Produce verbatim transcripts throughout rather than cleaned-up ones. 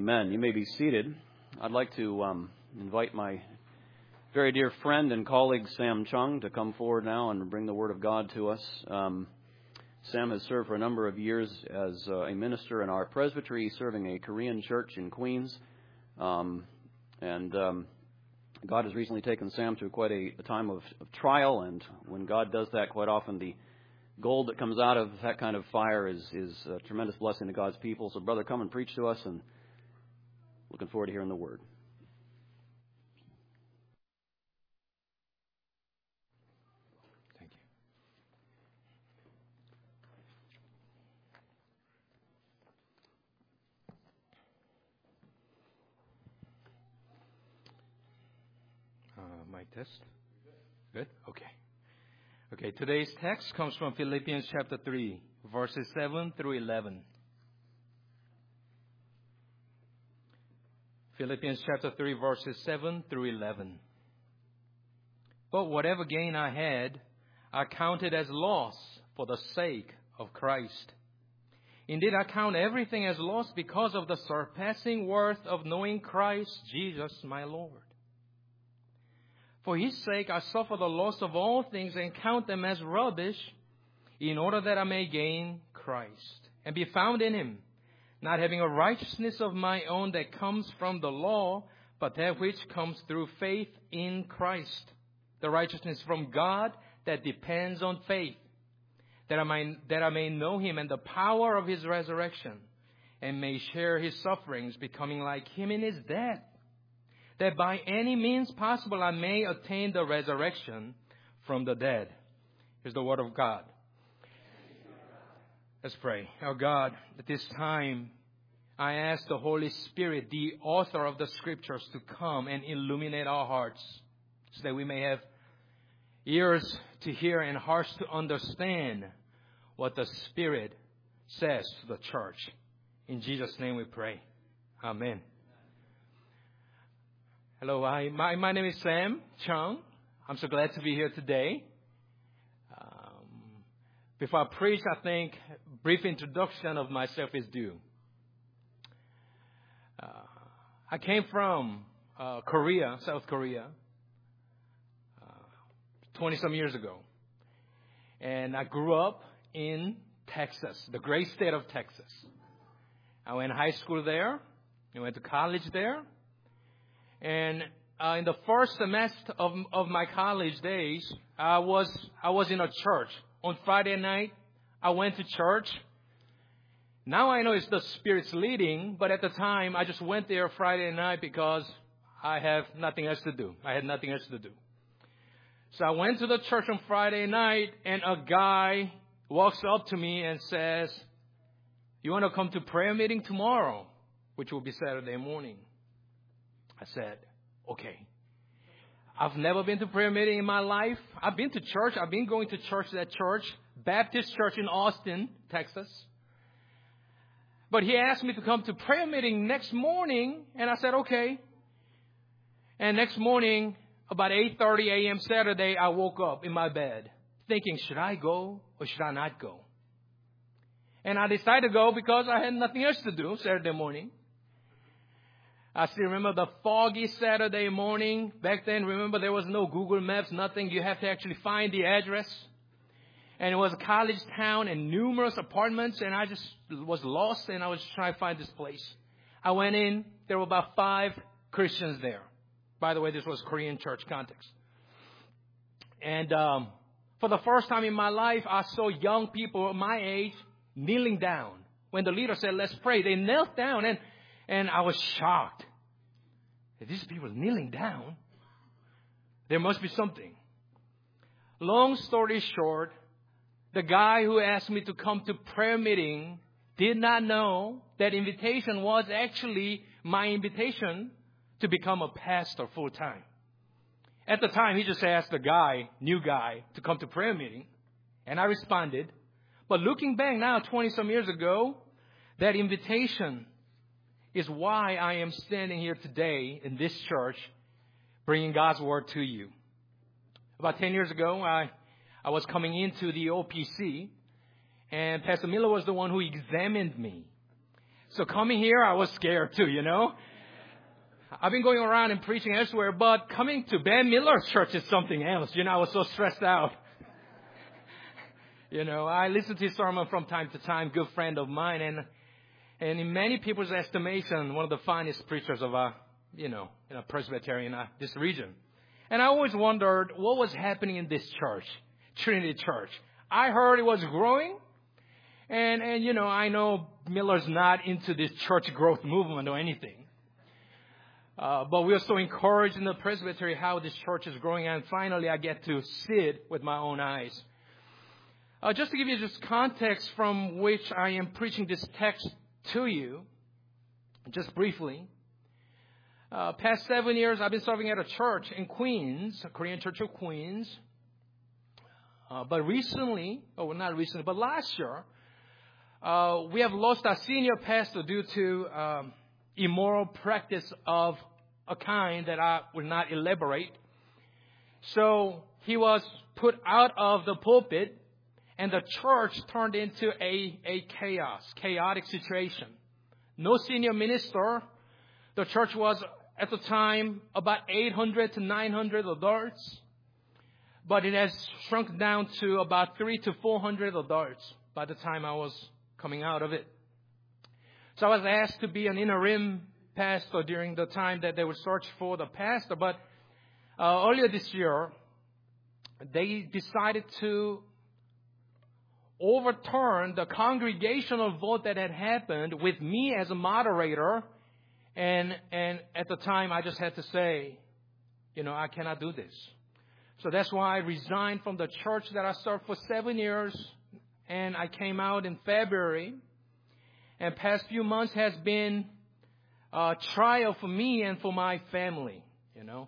Amen. You may be seated. I'd like to um, invite my very dear friend and colleague Sam Chung to come forward now and bring the Word of God to us. Um, Sam has served for a number of years as uh, a minister in our presbytery, serving a Korean church in Queens. Um, and um, God has recently taken Sam through quite a, a time of, of trial, and when God does that, quite often the gold that comes out of that kind of fire is, is a tremendous blessing to God's people. So, brother, come and preach to us, and looking forward to hearing the Word. Thank you. Uh, mic test? Good? Okay. Okay, today's text comes from Philippians chapter three, verses seven through eleven. Philippians chapter three, verses seven through eleven. But whatever gain I had, I counted as loss for the sake of Christ. Indeed, I count everything as loss because of the surpassing worth of knowing Christ Jesus my Lord. For His sake, I suffer the loss of all things and count them as rubbish, in order that I may gain Christ and be found in Him, not having a righteousness of my own that comes from the law, but that which comes through faith in Christ, the righteousness from God that depends on faith, that I may, that I may know Him and the power of His resurrection, and may share His sufferings, becoming like Him in His death, that by any means possible I may attain the resurrection from the dead. Here's the word of God. Let's pray. Our God, at this time, I ask the Holy Spirit, the author of the Scriptures, to come and illuminate our hearts, so that we may have ears to hear and hearts to understand what the Spirit says to the church. In Jesus' name we pray. Amen. Hello, I, my, my name is Sam Chung. I'm so glad to be here today. Um, before I preach, I think a brief introduction of myself is due. Uh, I came from uh, Korea, South Korea, twenty-some years ago. And I grew up in Texas, the great state of Texas. I went to high school there. I went to college there. And uh, in the first semester of of my college days, I was I was in a church. On Friday night, I went to church. Now I know it's the Spirit's leading, but at the time, I just went there Friday night because I have nothing else to do. I had nothing else to do. So I went to the church on Friday night, and a guy walks up to me and says, "You want to come to prayer meeting tomorrow?" Which will be Saturday morning. I said, okay. I've never been to prayer meeting in my life. I've been to church. I've been going to church, that church, Baptist Church in Austin, Texas. But he asked me to come to prayer meeting next morning, and I said, okay. And next morning, about eight thirty a.m. Saturday, I woke up in my bed thinking, should I go or should I not go? And I decided to go because I had nothing else to do Saturday morning. I still remember the foggy Saturday morning. Back then, remember, there was no Google Maps, nothing. You have to actually find the address. And it was a college town and numerous apartments, and I just was lost, and I was trying to find this place. I went in. There were about five Christians there. By the way, this was Korean church context. And um, for the first time in my life, I saw young people my age kneeling down. When the leader said, let's pray, they knelt down, and And I was shocked. These people kneeling down. There must be something. Long story short, the guy who asked me to come to prayer meeting did not know that invitation was actually my invitation to become a pastor full time. At the time, he just asked the guy, new guy, to come to prayer meeting. And I responded. But looking back now, twenty-some years ago, that invitation is why I am standing here today in this church, bringing God's Word to you. About ten years ago, I, I was coming into the O P C, and Pastor Miller was the one who examined me. So coming here, I was scared too, you know. I've been going around and preaching elsewhere, but coming to Ben Miller's church is something else. You know, I was so stressed out. You know, I listen to his sermon from time to time, good friend of mine, and and in many people's estimation, one of the finest preachers of a, you know, in a Presbyterian, uh, this region. And I always wondered what was happening in this church, Trinity Church. I heard it was growing. And, and, you know, I know Miller's not into this church growth movement or anything. Uh, but we are so encouraged in the presbytery how this church is growing. And finally, I get to see it with my own eyes. Uh, just to give you just context from which I am preaching this text to you, just briefly. Uh, past seven years, I've been serving at a church in Queens, a Korean Church of Queens. Uh, but recently, oh, well, not recently, but last year, Uh, we have lost our senior pastor due to um, immoral practice of a kind that I will not elaborate. So he was put out of the pulpit, and the church turned into a, a chaos, chaotic situation. No senior minister. The church was, at the time, about eight hundred to nine hundred adults. But it has shrunk down to about three to four hundred adults by the time I was coming out of it. So I was asked to be an interim pastor during the time that they would search for the pastor. But uh, earlier this year, they decided to overturn the congregational vote that had happened with me as a moderator. And, and at the time, I just had to say, you know, I cannot do this. So that's why I resigned from the church that I served for seven years. And I came out in February. And past few months has been a trial for me and for my family, you know.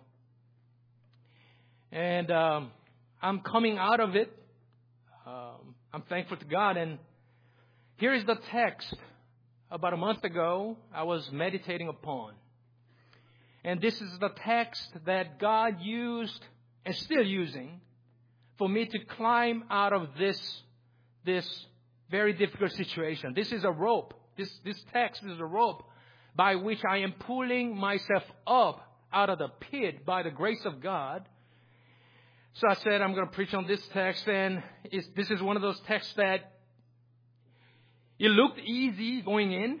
And um, I'm coming out of it. Um, I'm thankful to God. And here is the text. About a month ago, I was meditating upon. And this is the text that God used and still using for me to climb out of this this very difficult situation. This is a rope. This, this text is a rope by which I am pulling myself up out of the pit by the grace of God. So I said, I'm going to preach on this text. And it's, this is one of those texts that it looked easy going in.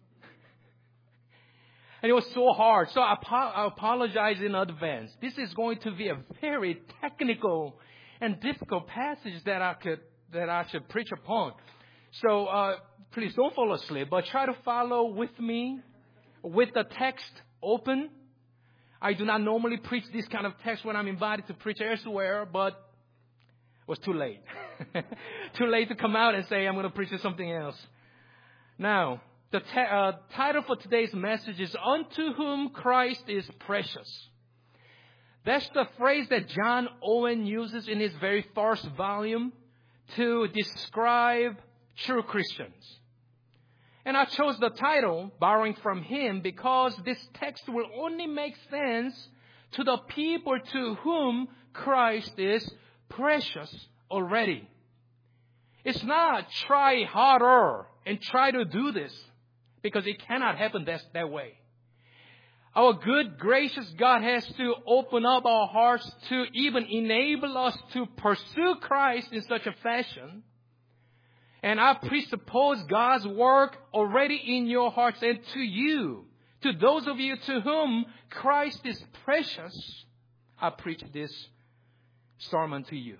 And it was so hard. So I, I apologize in advance. This is going to be a very technical and difficult passage that I could that I should preach upon. So uh, please don't fall asleep, but try to follow with me with the text open. I do not normally preach this kind of text when I'm invited to preach elsewhere, but it was too late. Too late to come out and say I'm going to preach something else. Now, the te- uh, title for today's message is Unto Whom Christ is Precious. That's the phrase that John Owen uses in his very first volume to describe true Christians. And I chose the title, borrowing from him, because this text will only make sense to the people to whom Christ is precious already. It's not try harder and try to do this, because it cannot happen that, that way. Our good, gracious God has to open up our hearts to even enable us to pursue Christ in such a fashion. And I presuppose God's work already in your hearts, and to you, to those of you to whom Christ is precious, I preach this sermon to you.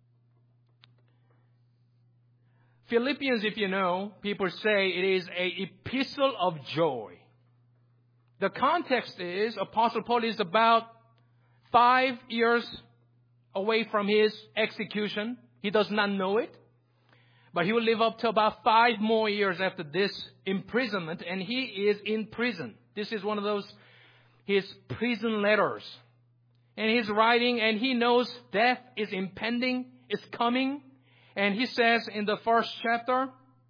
Philippians, if you know, people say it is an epistle of joy. The context is Apostle Paul is about five years away from his execution. He does not know it. But he will live up to about five more years after this imprisonment. And he is in prison. This is one of those, his prison letters. And he's writing, and he knows death is impending, is coming. And he says in the first chapter,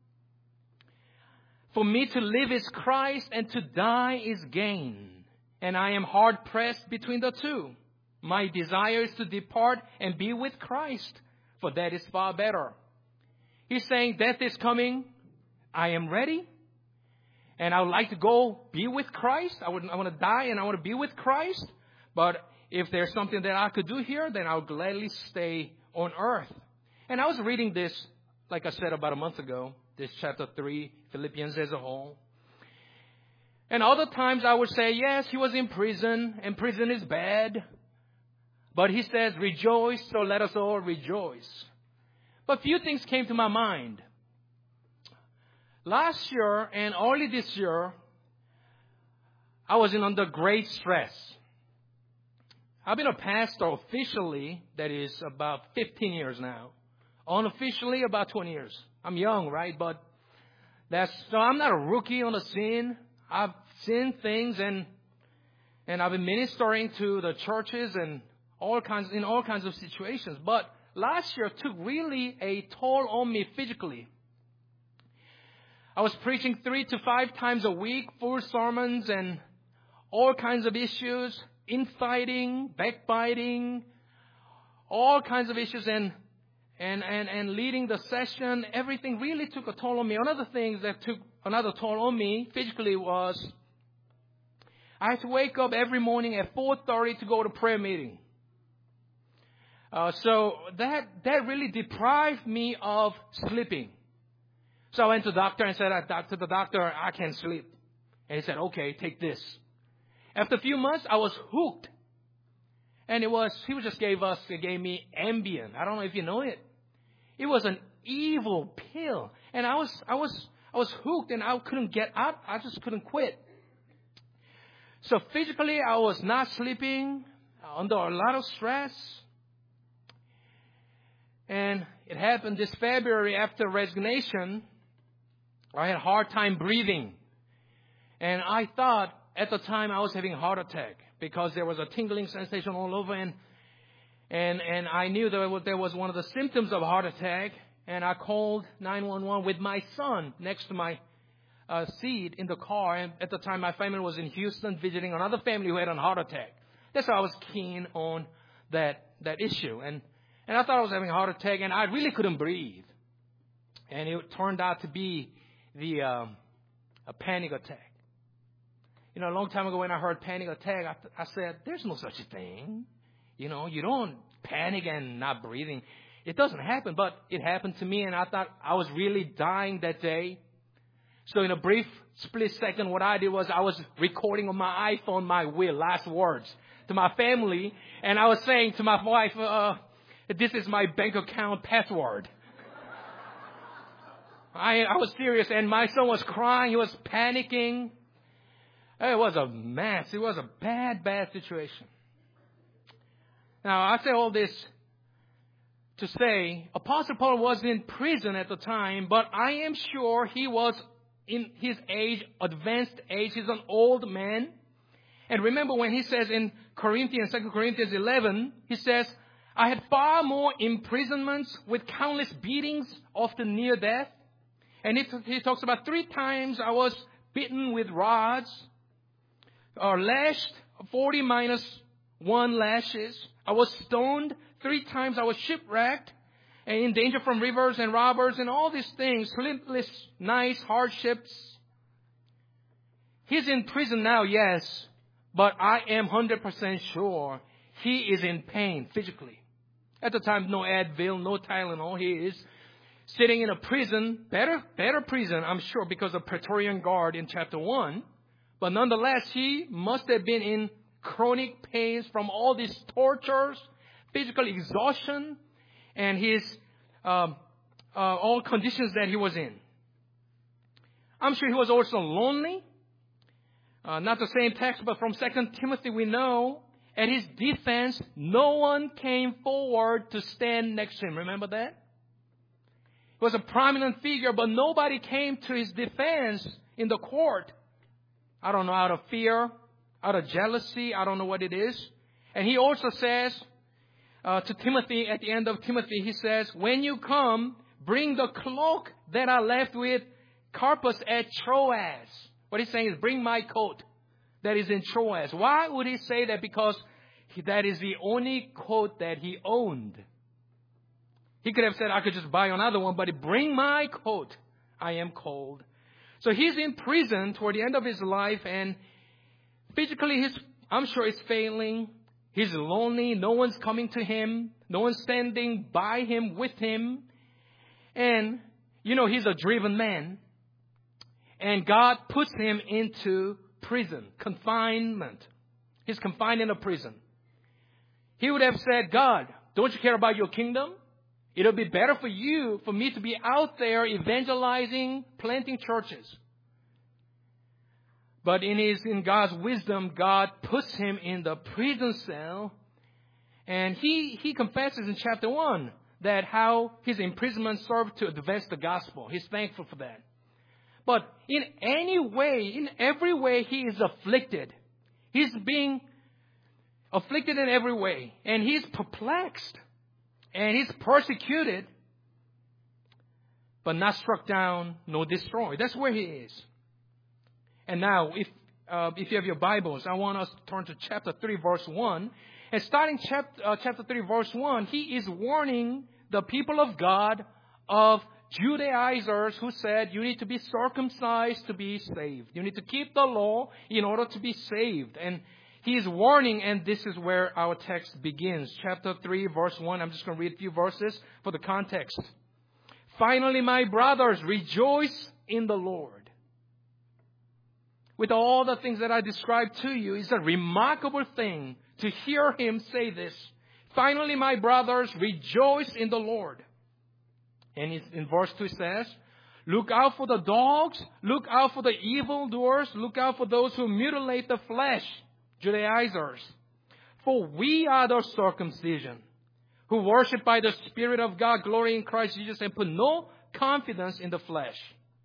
for me to live is Christ, and to die is gain. And I am hard pressed between the two. My desire is to depart and be with Christ, for that is far better. He's saying death is coming. I am ready. And I would like to go be with Christ. I would, I want to die and I want to be with Christ. But if there's something that I could do here, then I would gladly stay on earth. And I was reading this, like I said, about a month ago, this chapter three, Philippians as a whole. And other times I would say, yes, he was in prison, and prison is bad. But he says, rejoice, so let us all rejoice. But few things came to my mind. Last year and early this year, I was in under great stress. I've been a pastor officially, that is about fifteen years now. Unofficially, about twenty years. I'm young, right? But that's, so I'm not a rookie on the scene. I've seen things and, and I've been ministering to the churches and all kinds, in all kinds of situations. But last year took really a toll on me physically. I was preaching three to five times a week, full sermons and all kinds of issues, infighting, backbiting, all kinds of issues, and and and and leading the session. Everything really took a toll on me. Another thing that took another toll on me physically was I had to wake up every morning at four thirty to go to prayer meeting. Uh, so that that really deprived me of sleeping. So I went to the doctor and said to the doctor, I can't sleep. And he said, okay, take this. After a few months, I was hooked. And it was, he just gave us, he gave me Ambien. I don't know if you know it. It was an evil pill. And I was, I was, I was hooked and I couldn't get out. I just couldn't quit. So physically, I was not sleeping, under a lot of stress. And it happened this February after resignation. I had a hard time breathing. And I thought at the time I was having a heart attack because there was a tingling sensation all over. And and, and I knew that there was one of the symptoms of a heart attack. And I called nine one one with my son next to my uh, seat in the car. And at the time my family was in Houston visiting another family who had a heart attack. That's why I was keen on that, that issue. And, and I thought I was having a heart attack and I really couldn't breathe. And it turned out to be the um, a panic attack. You know, a long time ago when I heard panic attack, I, I said, there's no such a thing. You know, you don't panic and not breathing. It doesn't happen, but it happened to me, and I thought I was really dying that day. So in a brief split second, what I did was I was recording on my iPhone my will, last words to my family, and I was saying to my wife, uh, this is my bank account password. I, I was serious, and my son was crying. He was panicking. It was a mess. It was a bad, bad situation. Now, I say all this to say Apostle Paul was in prison at the time, but I am sure he was in his age, advanced age. He's an old man. And remember when he says in Corinthians, Second Corinthians eleven, he says, I had far more imprisonments with countless beatings, often near death. And he, he talks about three times I was beaten with rods, or lashed, forty minus one lashes. I was stoned. Three times I was shipwrecked and in danger from rivers and robbers and all these things. Sleepless nights, hardships. He's in prison now, yes. But I am one hundred percent sure he is in pain physically. At the time, no Advil, no Tylenol. He is sitting in a prison, better, better prison, I'm sure, because of Praetorian Guard in chapter one. But nonetheless, he must have been in chronic pains from all these tortures, physical exhaustion, and his um, uh, all conditions that he was in. I'm sure he was also lonely. Uh, not the same text, but from Second Timothy we know, at his defense, no one came forward to stand next to him. Remember that? He was a prominent figure, but nobody came to his defense in the court. I don't know, out of fear, out of jealousy, I don't know what it is. And he also says uh, to Timothy, at the end of Timothy, he says, when you come, bring the cloak that I left with Carpus at Troas. What he's saying is, bring my coat that is in Troas. Why would he say that? Because he, that is the only coat that he owned. He could have said, I could just buy another one, but bring my coat. I am cold. So he's in prison toward the end of his life, and physically he's, I'm sure, is failing. He's lonely. No one's coming to him. No one's standing by him, with him. And, you know, he's a driven man. And God puts him into prison, confinement. He's confined in a prison. He would have said, God, don't you care about your kingdom? It'll be better for you, for me to be out there evangelizing, planting churches. But in his, in God's wisdom, God puts him in the prison cell. And he, he confesses in chapter one that how his imprisonment served to advance the gospel. He's thankful for that. But in any way, in every way, he is afflicted. He's being afflicted in every way. And he's perplexed. And he's persecuted. But not struck down, nor destroyed. That's where he is. And now, if uh, if you have your Bibles, I want us to turn to chapter three, verse one. And starting chapter, uh, chapter three, verse one, he is warning the people of God of Judaizers who said you need to be circumcised to be saved. You need to keep the law in order to be saved. And he is warning, and this is where our text begins. Chapter three, verse one. I'm just going to read a few verses for the context. Finally, my brothers, rejoice in the Lord. With all the things that I described to you, it's a remarkable thing to hear him say this. Finally, my brothers, rejoice in the Lord. And in verse two it says, look out for the dogs, look out for the evildoers, look out for those who mutilate the flesh, Judaizers. For we are the circumcision, who worship by the Spirit of God, glory in Christ Jesus, and put no confidence in the flesh.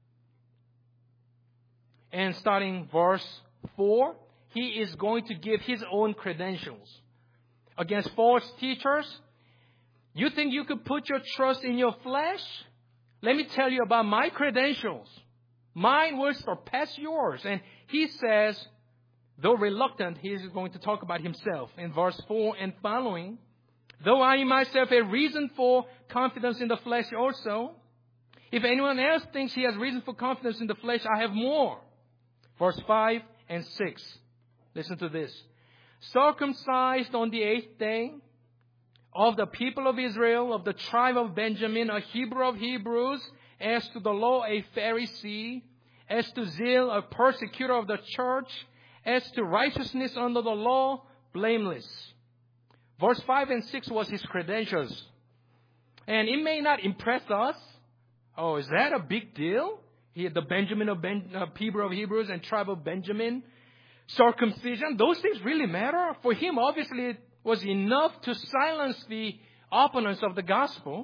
And starting verse four, he is going to give his own credentials against false teachers. You think you could put your trust in your flesh? Let me tell you about my credentials. Mine will surpass yours. And he says, though reluctant, he is going to talk about himself in verse four and following. Though I myself have reason for confidence in the flesh also, if anyone else thinks he has reason for confidence in the flesh, I have more. Verse five and six. Listen to this. Circumcised on the eighth day, of the people of Israel, of the tribe of Benjamin, a Hebrew of Hebrews, as to the law a Pharisee, as to zeal a persecutor of the church, as to righteousness under the law, blameless. Verse five and six was his credentials. And it may not impress us. Oh, is that a big deal? He had the Benjamin of ben, uh, Hebrew of Hebrews and tribe of Benjamin. Circumcision, those things really matter. For him, obviously, it was enough to silence the opponents of the gospel.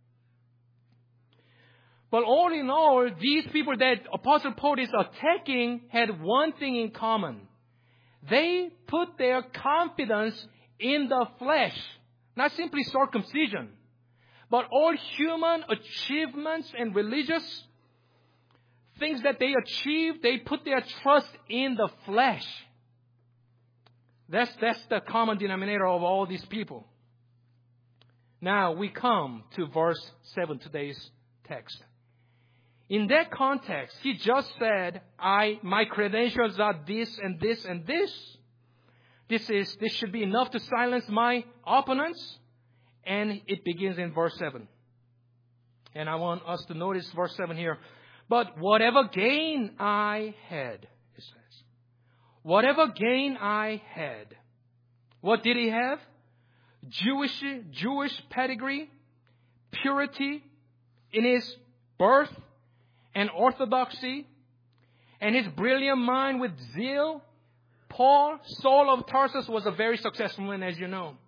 But all in all, these people that Apostle Paul is attacking had one thing in common. They put their confidence in the flesh, not simply circumcision, but all human achievements and religious things that they achieved, they put their trust in the flesh. That's, that's the common denominator of all these people. Now we come to verse seven, today's text. In that context, he just said, I, my credentials are this and this and this. This is, this should be enough to silence my opponents. And it begins in verse seven. And I want us to notice verse seven here. But whatever gain I had, it says, whatever gain I had. What did he have? Jewish, Jewish pedigree, purity in his birth and orthodoxy, and his brilliant mind with zeal. Paul, Saul of Tarsus, was a very successful man, as you know.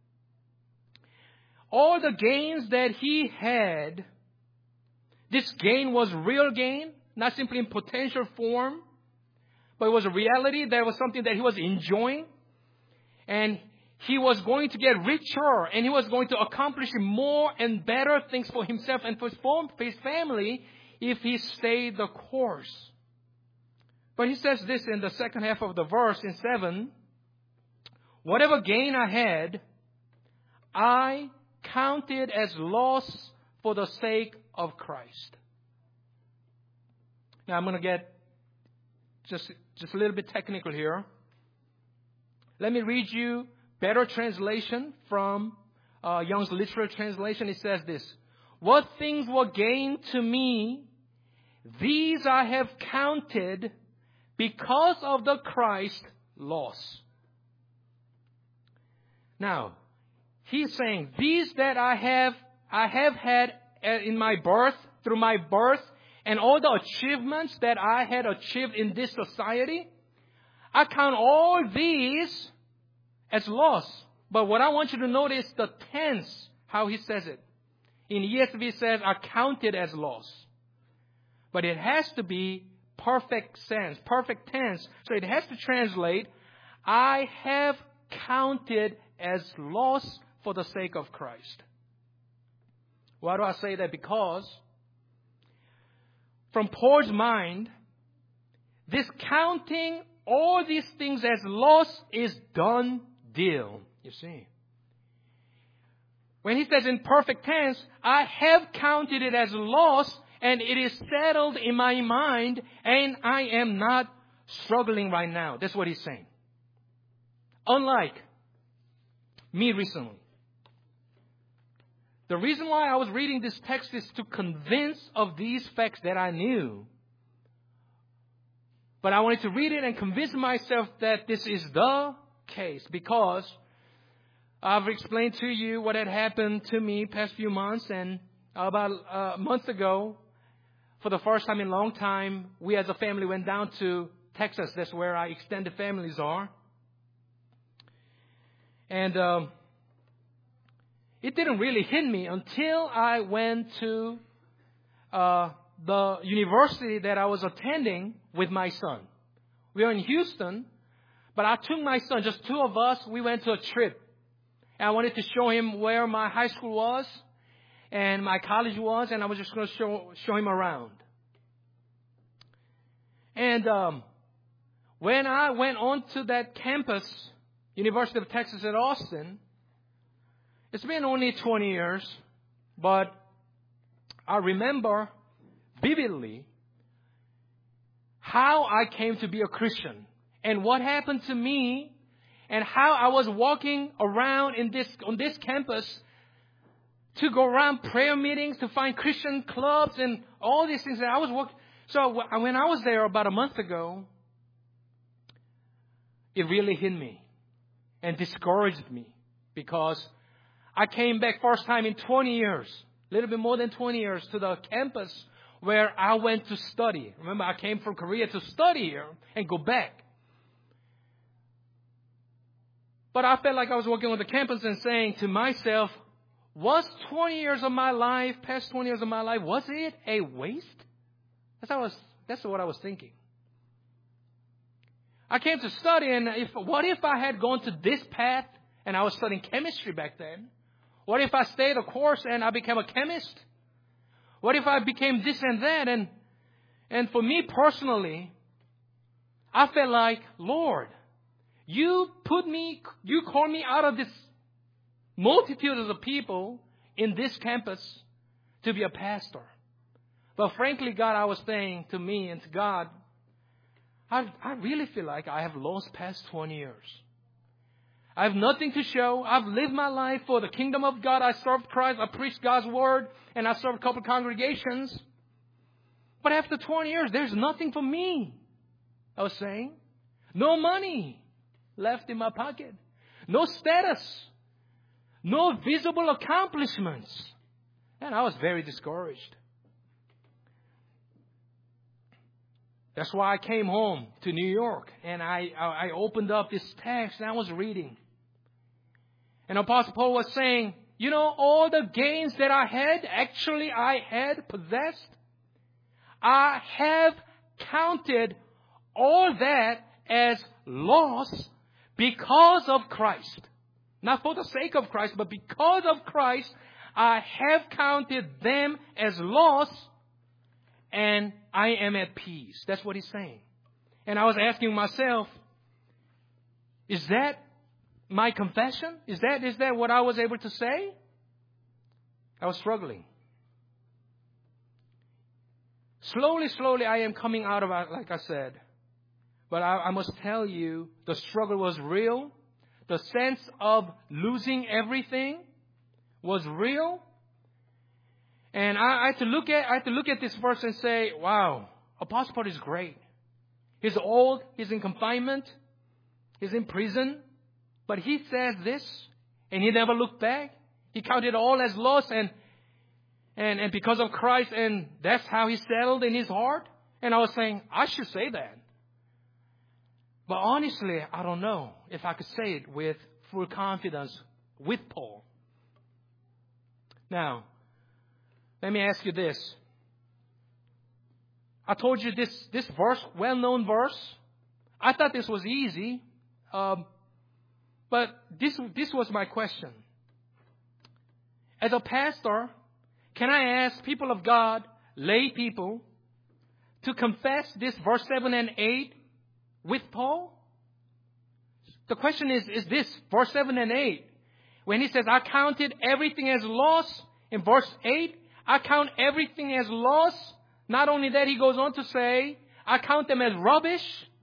All the gains that he had, this gain was real gain, not simply in potential form, but it was a reality. That was something that he was enjoying. And he was going to get richer, and he was going to accomplish more and better things for himself and for his family if he stayed the course. But he says this in the second half of the verse in seven. Whatever gain I had, I counted as loss for the sake of Christ. Now I'm going to get just, just a little bit technical here. Let me read you better translation from uh, Young's Literal Translation. It says this: "What things were gained to me, these I have counted because of the Christ loss." Now, he's saying, these that I have, I have had in my birth, through my birth, and all the achievements that I had achieved in this society, I count all these as loss. But what I want you to notice the tense, how he says it. In E S V it says, I counted as loss. But it has to be perfect sense, perfect tense. So it has to translate, I have counted as loss for the sake of Christ. Why do I say that? Because from Paul's mind, this counting all these things as loss is done deal. You see. When he says in perfect tense, I have counted it as loss, and it is settled in my mind, and I am not struggling right now. That's what he's saying. Unlike me recently. The reason why I was reading this text is to convince of these facts that I knew. But I wanted to read it and convince myself that this is the case, because I've explained to you what had happened to me past few months, and about a month ago, for the first time in a long time, we as a family went down to Texas. That's where our extended families are. And um, it didn't really hit me until I went to uh, the university that I was attending with my son. We were in Houston, but I took my son, just two of us, we went to a trip. And I wanted to show him where my high school was and my college was, and I was just going to show, show him around. And um, when I went on to that campus, University of Texas at Austin, it's been only twenty years, but I remember vividly how I came to be a Christian and what happened to me and how I was walking around in this on this campus to go around prayer meetings, to find Christian clubs and all these things that I was walking. So when I was there about a month ago, it really hit me and discouraged me, because I came back first time in twenty years, a little bit more than twenty years, to the campus where I went to study. Remember, I came from Korea to study here and go back. But I felt like I was walking on the campus and saying to myself, was twenty years of my life, past twenty years of my life, was it a waste? That's, how I was, that's what I was thinking. I came to study, and if, what if I had gone to this path and I was studying chemistry back then? What if I stayed a course and I became a chemist? What if I became this and that? And, and for me personally, I felt like, Lord, you put me, you called me out of this multitude of the people in this campus to be a pastor. But frankly, God, I was saying to me and to God, I, I really feel like I have lost past twenty years. I have nothing to show. I've lived my life for the kingdom of God. I served Christ. I preached God's word. And I served a couple of congregations. But after twenty years, there's nothing for me. I was saying. No money left in my pocket. No status. No visible accomplishments. And I was very discouraged. That's why I came home to New York. And I, I opened up this text and I was reading. And Apostle Paul was saying, you know, all the gains that I had, actually I had possessed, I have counted all that as loss because of Christ. Not for the sake of Christ, but because of Christ, I have counted them as loss, and I am at peace. That's what he's saying. And I was asking myself, is that my confession? Is that is that what I was able to say? I was struggling. Slowly, slowly, I am coming out of it, like I said. But I, I must tell you, the struggle was real. The sense of losing everything was real. And I, I had to look at I had to look at this verse and say, wow, Apostle Paul is great. He's old, he's in confinement, he's in prison, but he says this, and he never looked back. He counted all as loss, and and and because of Christ, and that's how he settled in his heart. And I was saying, I should say that. But honestly, I don't know if I could say it with full confidence with Paul. Now, let me ask you this. I told you this, this verse, well-known verse. I thought this was easy. Um, but this, this was my question. As a pastor, can I ask people of God, lay people, to confess this verse seven and eight with Paul? The question is, is this, verse seven and eight. When he says, I counted everything as loss, in verse eight, I count everything as loss. Not only that, he goes on to say, I count them as rubbish.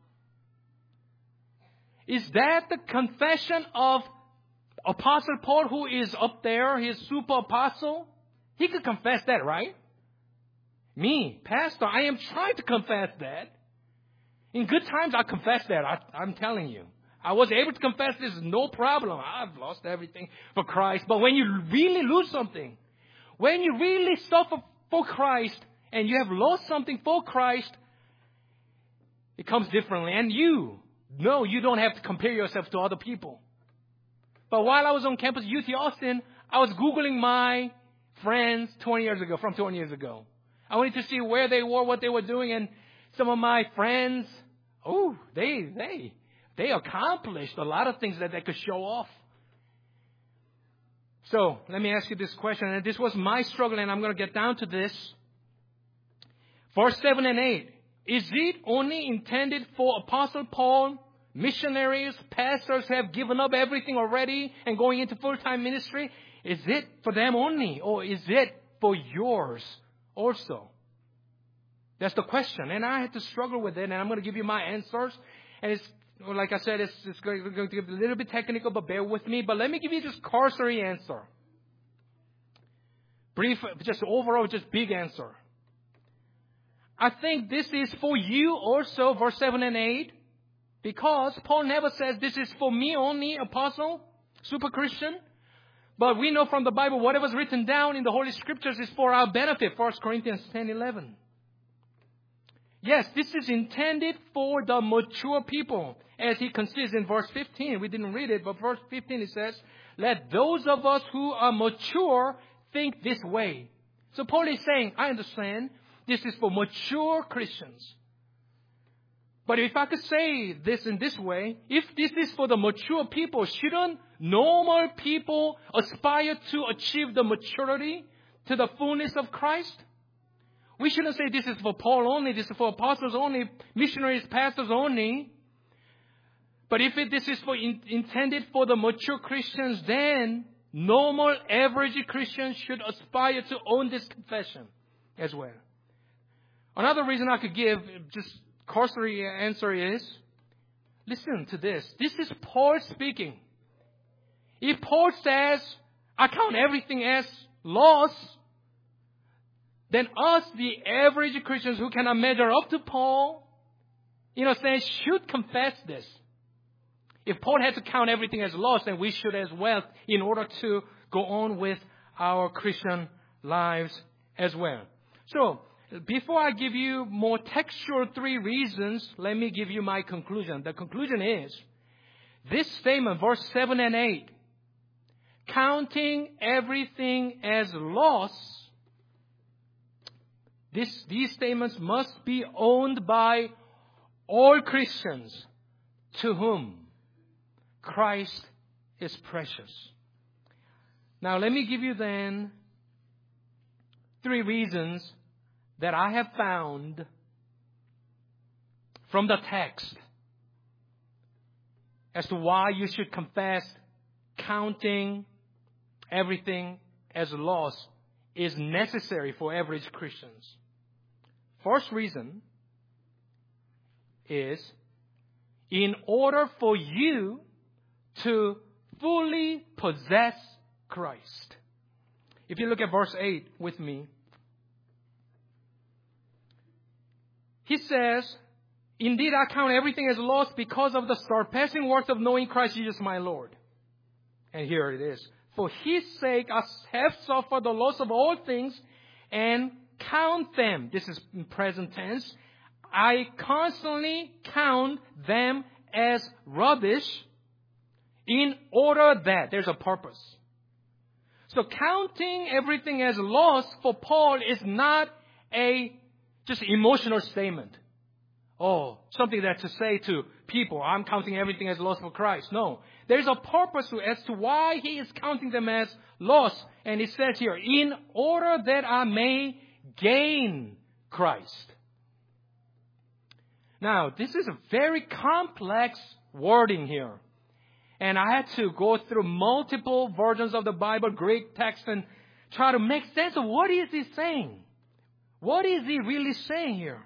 Is that the confession of Apostle Paul, who is up there, his super apostle? He could confess that, right? Me, pastor, I am trying to confess that. In good times, I confess that. I, I'm telling you. I was able to confess this, no problem. I've lost everything for Christ. But when you really lose something, when you really suffer for Christ, and you have lost something for Christ, it comes differently. And you, no, you don't have to compare yourself to other people. But while I was on campus, U T Austin, I was Googling my friends twenty years ago, from twenty years ago. I wanted to see where they were, what they were doing, and some of my friends, oh, they, they, they accomplished a lot of things that they could show off. So, let me ask you this question, and this was my struggle, and I'm going to get down to this. Verse seven and eight. Is it only intended for Apostle Paul, missionaries, pastors who have given up everything already and going into full-time ministry? Is it for them only, or is it for yours also? That's the question. And I had to struggle with it, and I'm going to give you my answers. And it's, like I said, it's, it's going to get a little bit technical, but bear with me. But let me give you just cursory answer. Brief, just overall, just big answer. I think this is for you also, verse seven and eight, because Paul never says this is for me only, apostle, super Christian. But we know from the Bible, whatever's written down in the Holy Scriptures is for our benefit, First Corinthians ten eleven. Yes, this is intended for the mature people, as he considers in verse fifteen. We didn't read it, but verse fifteen it says, let those of us who are mature think this way. So Paul is saying, I understand, this is for mature Christians. But if I could say this in this way, if this is for the mature people, shouldn't normal people aspire to achieve the maturity to the fullness of Christ? We shouldn't say this is for Paul only, this is for apostles only, missionaries, pastors only. But if it, this is for in, intended for the mature Christians, then normal, average Christians should aspire to own this confession as well. Another reason I could give, just cursory answer is, listen to this. This is Paul speaking. If Paul says, I count everything as loss, then us, the average Christians who cannot measure up to Paul, in a sense, should confess this. If Paul had to count everything as loss, then we should as well, in order to go on with our Christian lives as well. So, before I give you more textual three reasons, let me give you my conclusion. The conclusion is, this statement, verse seven and eight, counting everything as loss, this, these statements must be owned by all Christians to whom Christ is precious. Now, let me give you then three reasons that I have found from the text as to why you should confess counting everything as loss is necessary for average Christians. First reason is in order for you to fully possess Christ. If you look at verse eight with me, he says, indeed, I count everything as loss because of the surpassing worth of knowing Christ Jesus my Lord. And here it is. For his sake, I have suffered the loss of all things and count them. This is in present tense. I constantly count them as rubbish in order that there's a purpose. So counting everything as loss for Paul is not a just emotional statement. Oh, something that to say to people, I'm counting everything as loss for Christ. No. There's a purpose as to why he is counting them as loss. And it says here, in order that I may gain Christ. Now, this is a very complex wording here. And I had to go through multiple versions of the Bible, Greek text, and try to make sense of what is he saying. What is he really saying here?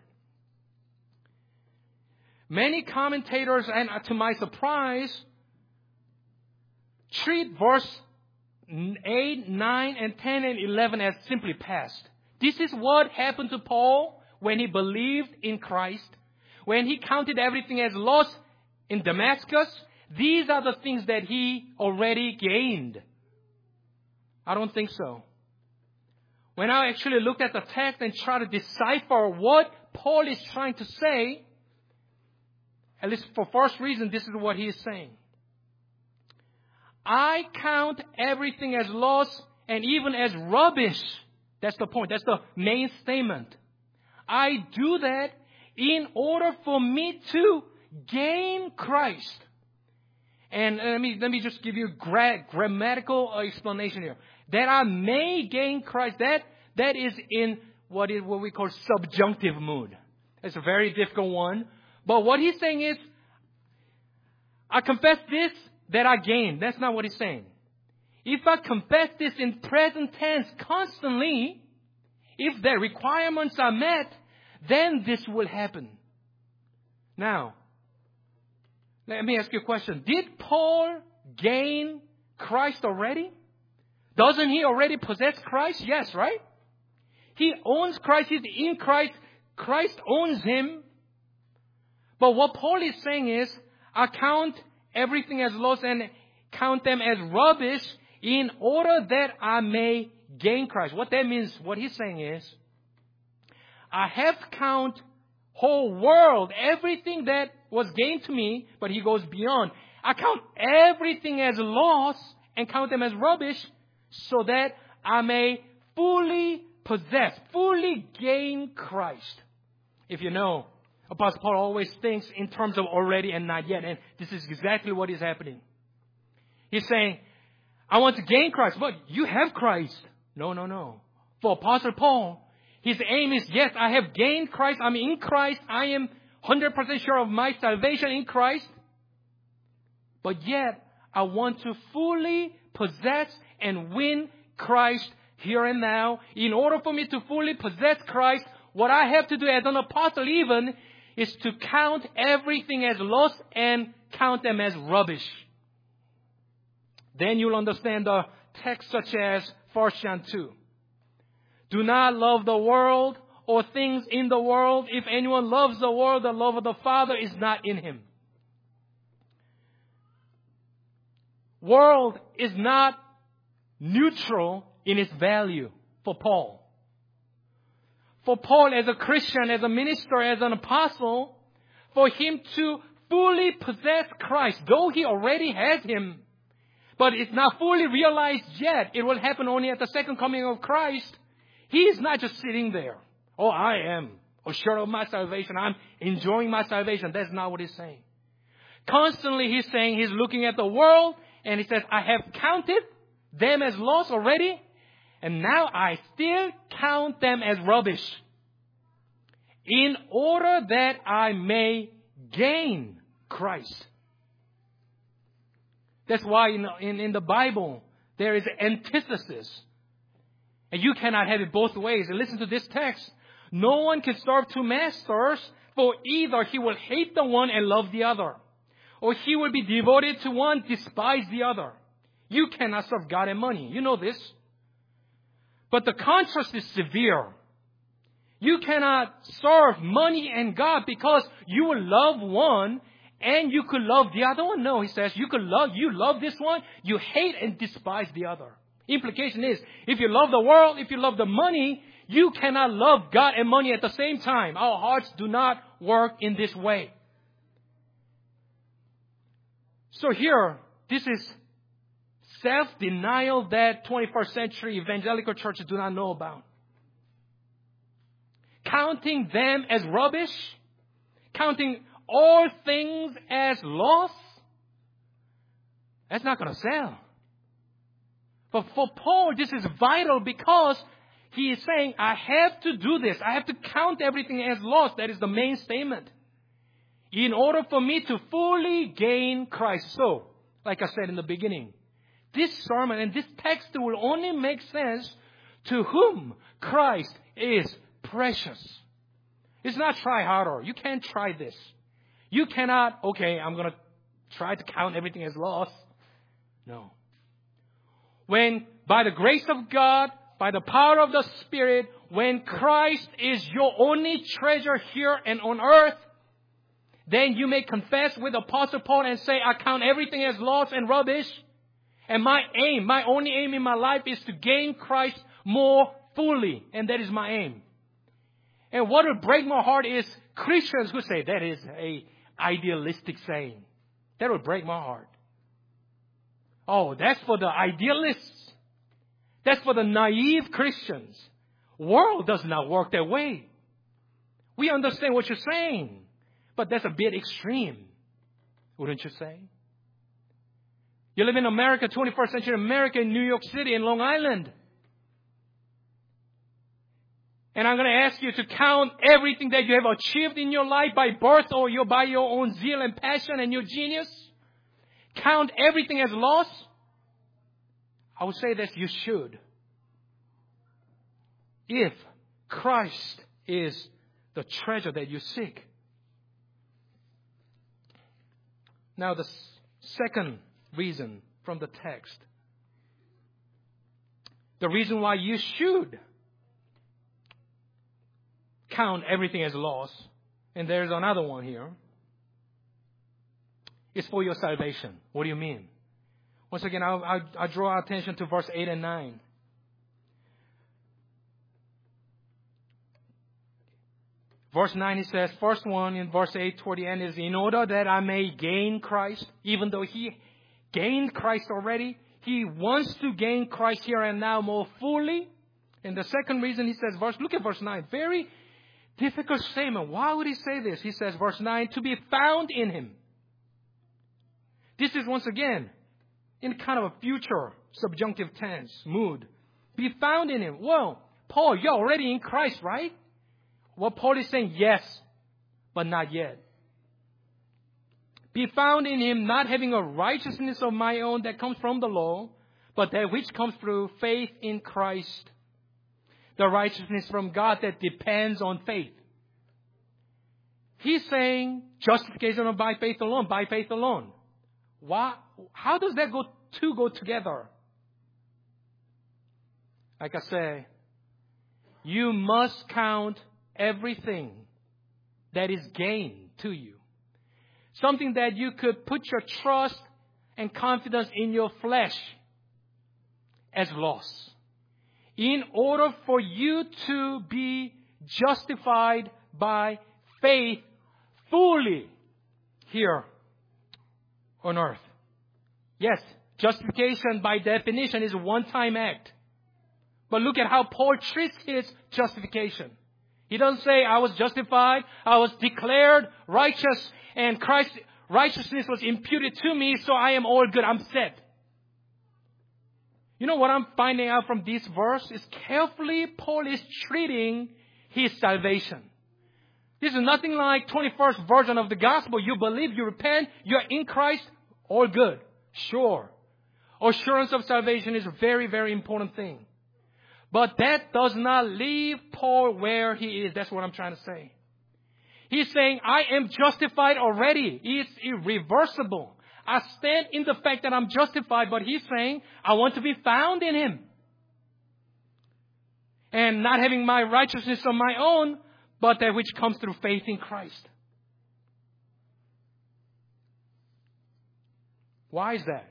Many commentators, and to my surprise, treat verse eight, nine, and ten, and eleven as simply past. This is what happened to Paul when he believed in Christ. When he counted everything as loss in Damascus, these are the things that he already gained. I don't think so. When I actually looked at the text and tried to decipher what Paul is trying to say, at least for first reason, this is what he is saying. I count everything as loss and even as rubbish. That's the point. That's the main statement. I do that in order for me to gain Christ. And let me, let me just give you a gra- grammatical explanation here. That I may gain Christ, that, that is in what is what we call subjunctive mood. It's a very difficult one. But what he's saying is, I confess this, that I gain. That's not what he's saying. If I confess this in present tense constantly, if the requirements are met, then this will happen. Now, let me ask you a question. Did Paul gain Christ already? Doesn't he already possess Christ? Yes, right? He owns Christ. He's in Christ. Christ owns him. But what Paul is saying is, I count everything as loss and count them as rubbish in order that I may gain Christ. What that means, what he's saying is, I have count whole world, everything that was gained to me, but he goes beyond. I count everything as loss and count them as rubbish so that I may fully possess, fully gain Christ. If you know, Apostle Paul always thinks in terms of already and not yet. And this is exactly what is happening. He's saying, I want to gain Christ. But you have Christ. No, no, no. For Apostle Paul, his aim is, yes, I have gained Christ. I'm in Christ. I am one hundred percent sure of my salvation in Christ. But yet, I want to fully possess and win Christ here and now. In order for me to fully possess Christ, what I have to do as an apostle even is to count everything as loss and count them as rubbish. Then you'll understand the text such as First John two. Do not love the world or things in the world. If anyone loves the world, the love of the Father is not in him. World is not neutral in its value for Paul. For Paul as a Christian, as a minister, as an apostle, for him to fully possess Christ, though he already has him, but it's not fully realized yet, it will happen only at the second coming of Christ. He is not just sitting there. Oh, I am assured of my salvation. I'm enjoying my salvation. That's not what he's saying. Constantly he's saying, he's looking at the world and he says, I have counted them as loss already. And now I still count them as rubbish. In order that I may gain Christ. That's why in, in, in the Bible, there is antithesis. And you cannot have it both ways. And listen to this text. No one can serve two masters, for either he will hate the one and love the other, or he will be devoted to one, despise the other. You cannot serve God and money. You know this. But the contrast is severe. You cannot serve money and God because you will love one and you could love the other one. No, he says, you could love, you love this one, you hate and despise the other. Implication is, if you love the world, if you love the money, you cannot love God and money at the same time. Our hearts do not work in this way. So here, this is self-denial that twenty-first century evangelical churches do not know about. Counting them as rubbish, counting all things as loss, that's not going to sell. But for Paul, this is vital because he is saying, I have to do this. I have to count everything as loss. That is the main statement. In order for me to fully gain Christ. So, like I said in the beginning, this sermon and this text will only make sense to whom Christ is precious. It's not try harder. You can't try this. You cannot, okay, I'm going to try to count everything as loss. No. When, by the grace of God, by the power of the Spirit, when Christ is your only treasure here and on earth, then you may confess with Apostle Paul and say, I count everything as loss and rubbish. And my aim, my only aim in my life is to gain Christ more fully. And that is my aim. And what will break my heart is Christians who say that is a idealistic saying. That will break my heart. Oh, that's for the idealists. That's for the naive Christians. World does not work that way. We understand what you're saying, but that's a bit extreme, wouldn't you say? You live in America, twenty-first century America, in New York City, in Long Island. And I'm going to ask you to count everything that you have achieved in your life by birth or your, by your own zeal and passion and your genius. Count everything as loss. I would say that you should. If Christ is the treasure that you seek. Now the second reason from the text. The reason why you should count everything as loss, and there's another one here, is for your salvation. What do you mean? Once again, I'll, I'll, I'll draw our attention to verse eight and nine. Verse nine, he says, first one in verse eight toward the end is, in order that I may gain Christ, even though he gained Christ already, he wants to gain Christ here and now more fully. And the second reason he says, verse, look at verse nine, very difficult statement. Why would he say this? He says, verse nine, to be found in him. This is once again in kind of a future subjunctive tense mood. Be found in him. Well, Paul, you're already in Christ, right? Well, Paul is saying yes, but not yet. Be found in him, not having a righteousness of my own that comes from the law, but that which comes through faith in Christ. The righteousness from God that depends on faith. He's saying justification by faith alone, by faith alone. Why? How does that go two go together? Like I say, you must count everything that is gain to you. Something that you could put your trust and confidence in your flesh as loss. In order for you to be justified by faith fully here on earth. Yes, justification by definition is a one-time act. But look at how Paul treats his justification. He doesn't say, I was justified, I was declared righteous, and Christ's righteousness was imputed to me, so I am all good, I'm set. You know what I'm finding out from this verse is carefully Paul is treating his salvation. This is nothing like twenty-first version of the gospel. You believe, you repent, you're in Christ, all good. Sure. Assurance of salvation is a very, very important thing. But that does not leave Paul where he is. That's what I'm trying to say. He's saying, I am justified already. It's irreversible. I stand in the fact that I'm justified, but he's saying, I want to be found in Him. And not having my righteousness on my own, but that which comes through faith in Christ. Why is that?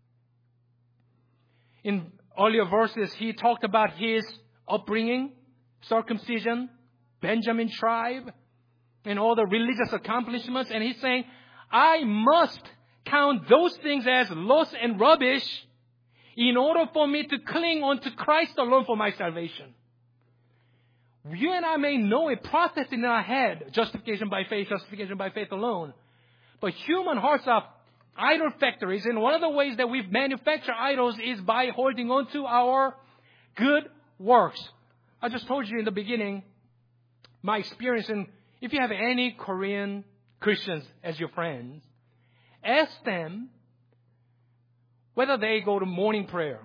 In earlier verses, he talked about his upbringing, circumcision, Benjamin tribe, and all the religious accomplishments. And he's saying, I must count those things as loss and rubbish in order for me to cling on to Christ alone for my salvation. You and I may know a process in our head, justification by faith, justification by faith alone. But human hearts are idol factories, and one of the ways that we manufacture idols is by holding on to our good works. I just told you in the beginning my experience, and if you have any Korean Christians as your friends, ask them whether they go to morning prayer.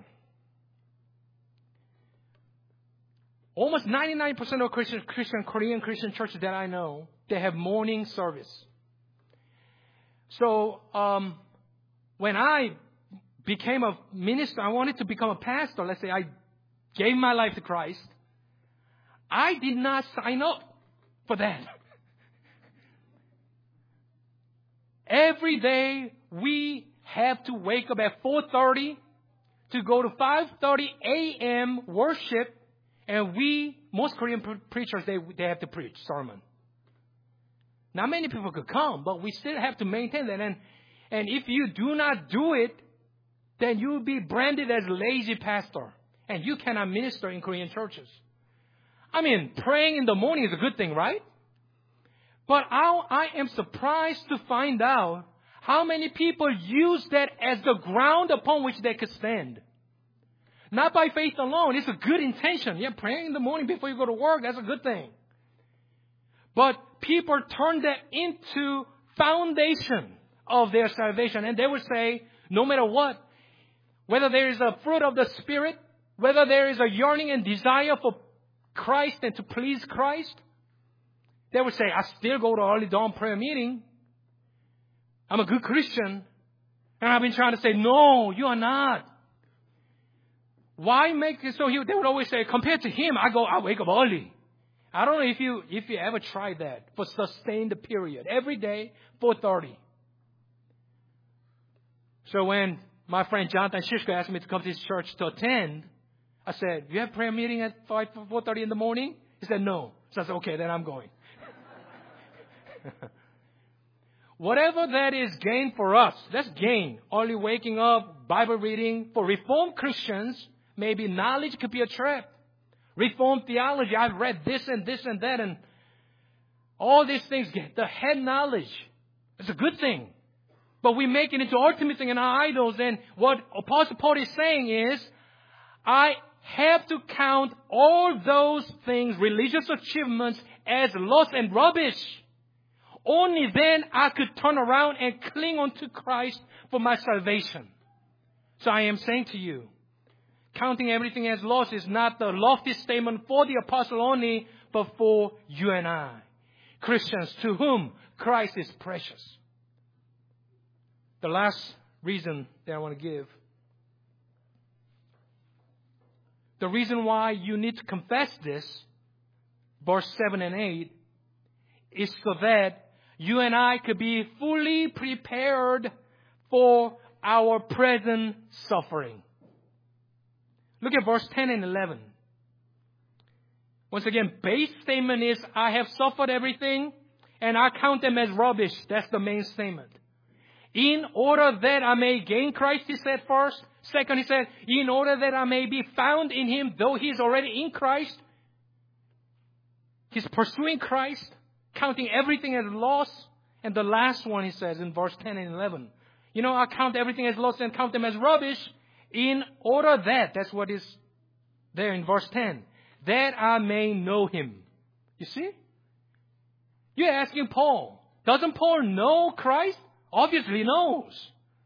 Almost ninety-nine percent of Christian, Christian Korean Christian churches that I know, they have morning service. So um, when I became a minister, I wanted to become a pastor. Let's say I gave my life to Christ. I did not sign up for that. Every day we have to wake up at four thirty to go to five thirty a.m. worship. And we, most Korean pre- preachers, they they have to preach sermon. Not many people could come, but we still have to maintain that. And and if you do not do it, then you will be branded as lazy pastor. And you cannot minister in Korean churches. I mean, praying in the morning is a good thing, right? But I, I am surprised to find out how many people use that as the ground upon which they could stand. Not by faith alone. It's a good intention. Yeah, praying in the morning before you go to work, that's a good thing. But people turn that into foundation of their salvation. And they would say, no matter what, whether there is a fruit of the Spirit, whether there is a yearning and desire for Christ and to please Christ, they would say, I still go to early dawn prayer meeting. I'm a good Christian. And I've been trying to say, no, you are not. Why make it so? He, they would always say, compared to him, I go, I wake up early. I don't know if you if you ever tried that for sustained period. Every day, four thirty. So when my friend Jonathan Shishko asked me to come to his church to attend, I said, you have prayer meeting at four thirty in the morning? He said, no. So I said, okay, then I'm going. Whatever that is gain for us, that's gain. Only waking up, Bible reading. For Reformed Christians, maybe knowledge could be a trap. Reformed theology, I've read this and this and that, and all these things, the head knowledge. It's a good thing. But we make it into ultimate thing in our idols. And what Apostle Paul is saying is, I have to count all those things, religious achievements, as loss and rubbish. Only then I could turn around and cling onto Christ for my salvation. So I am saying to you, counting everything as loss is not the lofty statement for the apostle only, but for you and I, Christians to whom Christ is precious. The last reason that I want to give, the reason why you need to confess this, verse seven and eight, is so that you and I could be fully prepared for our present suffering. Look at verse ten and eleven. Once again, base statement is, I have suffered everything and I count them as rubbish. That's the main statement. In order that I may gain Christ, he said first. Second, he said, in order that I may be found in Him, though He is already in Christ. He's pursuing Christ, counting everything as loss. And the last one, he says in verse ten and eleven, you know, I count everything as loss and count them as rubbish in order that, that's what is there in verse ten, that I may know Him. You see? You're asking Paul, doesn't Paul know Christ? Obviously he knows.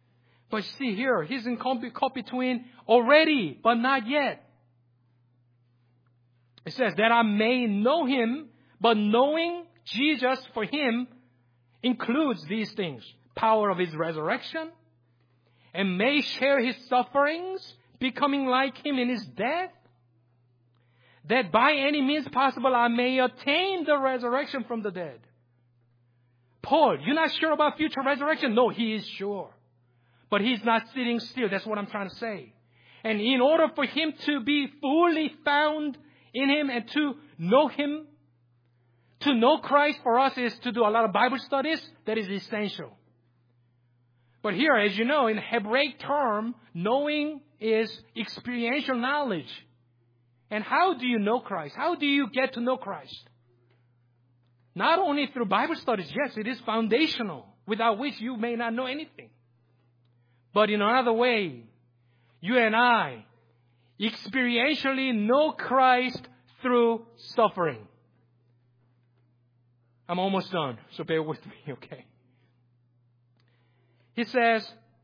But see here, he's in caught between already, but not yet. It says that I may know him, but knowing Jesus for him includes these things. Power of his resurrection, and may share his sufferings, becoming like him in his death, that by any means possible I may attain the resurrection from the dead. Paul, you're not sure about future resurrection? No, he is sure. But he's not sitting still. That's what I'm trying to say. And in order for him to be fully found in him and to know him, to know Christ for us is to do a lot of Bible studies. That is essential. But here, as you know, in Hebraic term, knowing is experiential knowledge. And how do you know Christ? How do you get to know Christ? Not only through Bible studies. Yes, it is foundational, without which you may not know anything. But in another way, you and I experientially know Christ through suffering. I'm almost done, so bear with me, okay? He says,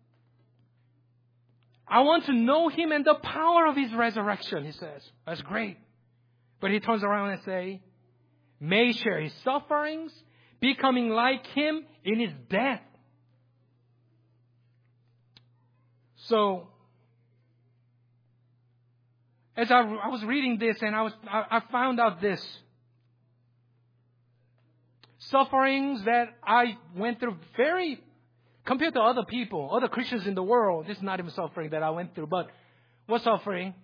I want to know him and the power of his resurrection, he says. That's great. But he turns around and says, may share his sufferings, becoming like him in his death. So, as I, I was reading this and I was I, I found out this. Sufferings that I went through very, compared to other people, other Christians in the world, this is not even suffering that I went through, but was suffering.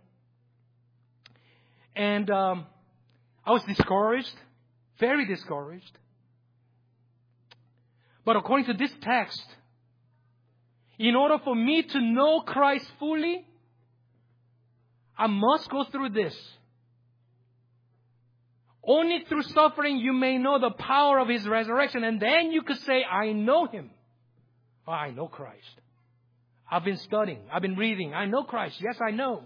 And um, I was discouraged, very discouraged. But according to this text, in order for me to know Christ fully, I must go through this. Only through suffering you may know the power of his resurrection. And then you could say, I know him. Oh, I know Christ. I've been studying. I've been reading. I know Christ. Yes, I know.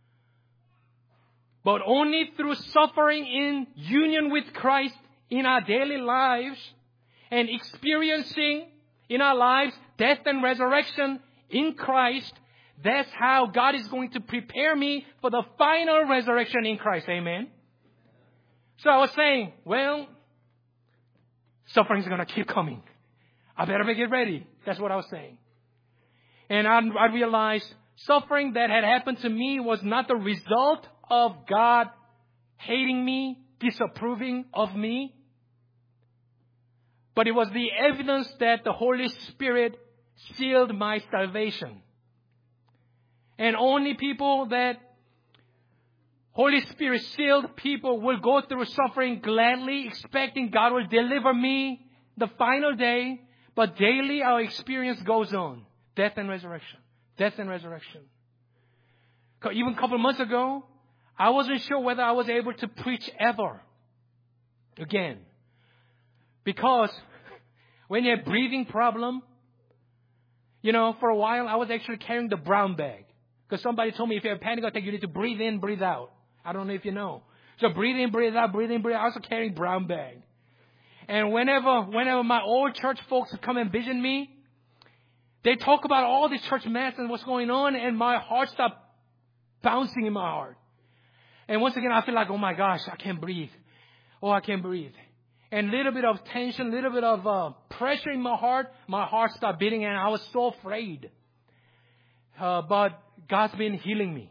But only through suffering in union with Christ in our daily lives and experiencing in our lives death and resurrection in Christ, that's how God is going to prepare me for the final resurrection in Christ. Amen. So I was saying, well, suffering is going to keep coming. I better get ready. That's what I was saying. And I, I realized suffering that had happened to me was not the result of God hating me, disapproving of me. But it was the evidence that the Holy Spirit sealed my salvation. And only people that Holy Spirit sealed people will go through suffering gladly, expecting God will deliver me the final day. But daily our experience goes on. Death and resurrection. Death and resurrection. Even a couple of months ago, I wasn't sure whether I was able to preach ever again. Because when you have breathing problem, you know, for a while I was actually carrying the brown bag. Because somebody told me if you have a panic attack, you need to breathe in, breathe out. I don't know if you know. So breathe in, breathe out, breathe in, breathe out. I was also carrying brown bag. And whenever, whenever my old church folks come and visit me, they talk about all this church mess and what's going on, and my heart stopped bouncing in my heart. And once again, I feel like, oh my gosh, I can't breathe. Oh, I can't breathe. And a little bit of tension, a little bit of uh, pressure in my heart, my heart stopped beating, and I was so afraid. Uh, but God's been healing me.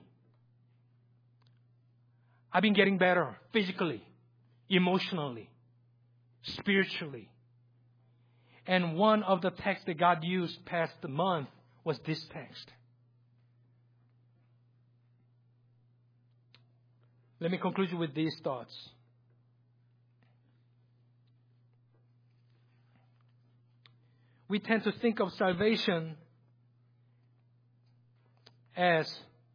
I've been getting better physically, emotionally, spiritually. And one of the texts that God used past the month was this text. Let me conclude with these thoughts. We tend to think of salvation as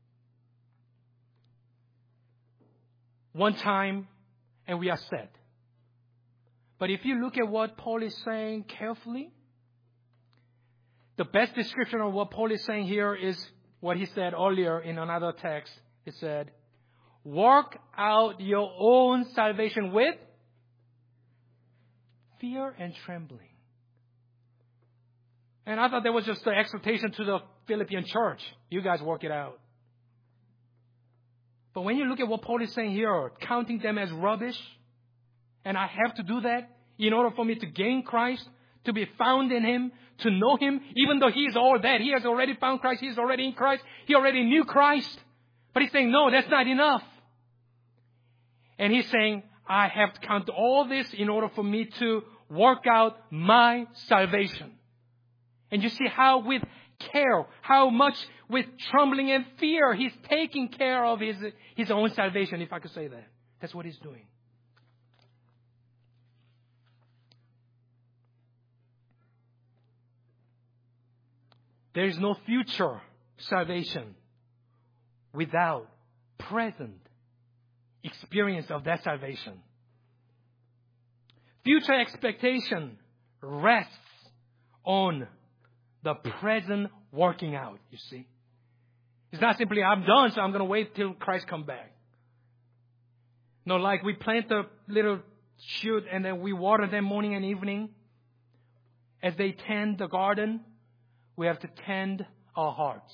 one time and we are set. But if you look at what Paul is saying carefully, the best description of what Paul is saying here is what he said earlier in another text. He said, work out your own salvation with fear and trembling. And I thought that was just an exhortation to the Philippian church. You guys work it out. But when you look at what Paul is saying here, counting them as rubbish, and I have to do that in order for me to gain Christ, to be found in Him, to know Him, even though He is all that. He has already found Christ. He is already in Christ. He already knew Christ. But He's saying, no, that's not enough. And He's saying, I have to count all this in order for me to work out my salvation. And you see how with care, how much with trembling and fear, He's taking care of His, his own salvation, if I could say that. That's what He's doing. There is no future salvation without present experience of that salvation. Future expectation rests on the present working out, you see. It's not simply, I'm done, so I'm going to wait till Christ comes back. No, like we plant a little shoot and then we water them morning and evening. As they tend the garden, we have to tend our hearts.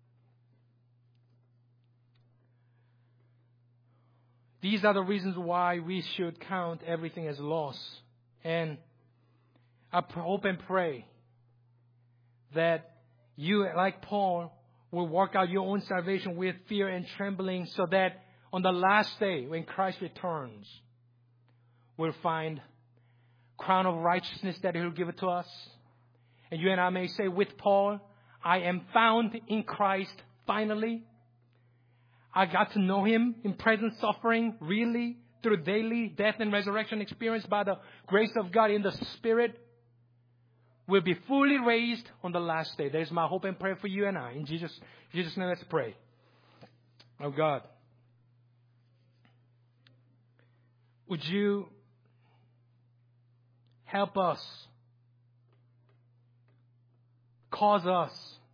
These are the reasons why we should count everything as loss. And I hope and pray that you, like Paul, will work out your own salvation with fear and trembling, so that on the last day, when Christ returns, we'll find crown of righteousness that He'll give it to us. And you and I may say with Paul, I am found in Christ finally. I got to know Him in present suffering, really, through daily death and resurrection experience by the grace of God in the Spirit. Will be fully raised on the last day. There's my hope and prayer for you and I. In Jesus' Jesus' name, let's pray. Oh God, would you help us, cause us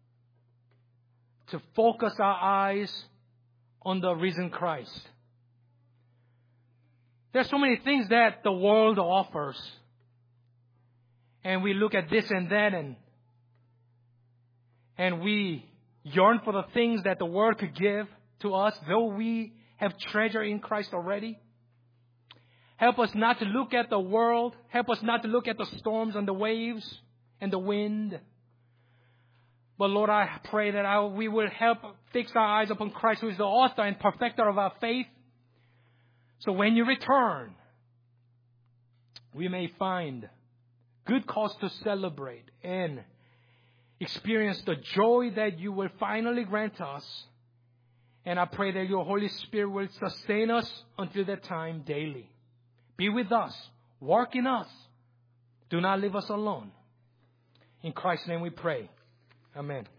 to focus our eyes on the risen Christ. There's so many things that the world offers. And we look at this and that, and and we yearn for the things that the world could give to us, though we have treasure in Christ already. Help us not to look at the world. Help us not to look at the storms and the waves and the wind. But Lord, I pray that I, we will help fix our eyes upon Christ, who is the author and perfecter of our faith. So when you return, we may find good cause to celebrate and experience the joy that you will finally grant us. And I pray that your Holy Spirit will sustain us until that time daily. Be with us. Work in us. Do not leave us alone. In Christ's name we pray. Amen.